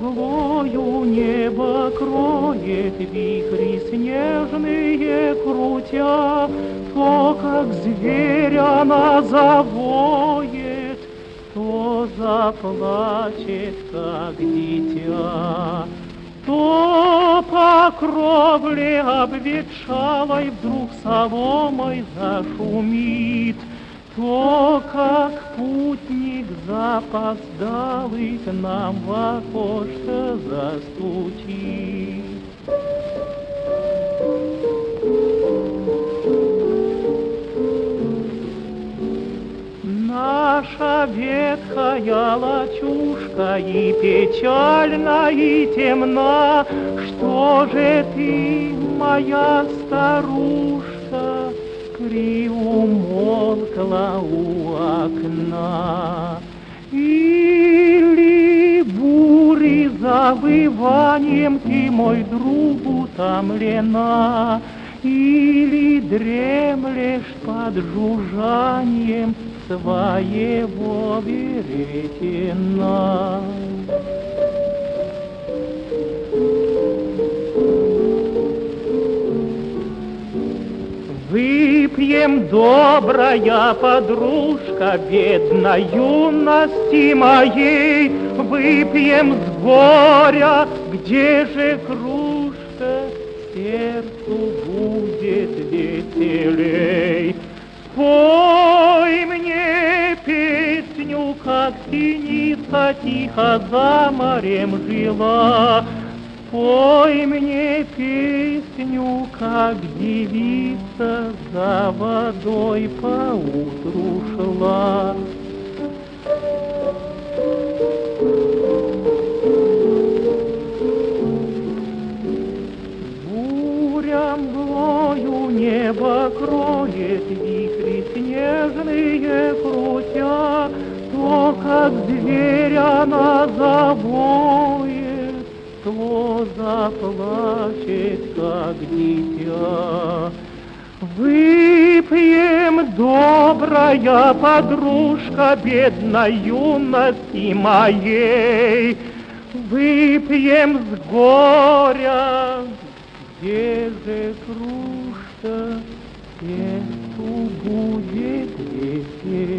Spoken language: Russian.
мглою небо кроет, вихри снежные крутя, то, как зверь, она завоет, то заплачет, как дитя. То по кровле обветшалой вдруг соломой зашумит, то, как путник запоздалый к нам в окошко застучит. Наша ветхая лачушка и печальна, и темна. Что же ты, моя старушка, приумолкла у окна? Или бури завыванием ты, мой друг, утомлена, или дремлешь под жужжанием своего веретена? Выпьем, добрая подружка, бедной юности моей, выпьем с горя, где же кружка, сердцу будет веселей. Спой мне песню, как синица тихо за морем жила. Спой мне песню, как девица за водой поутру шла. Буря мглою небо кроет, вихри снежные крутя, то, как зверь, она завоет, то заплачет, как дитя. Выпьем, добрая подружка, бедной юности моей, выпьем с горя, где же кружка, сердцу будет веселей.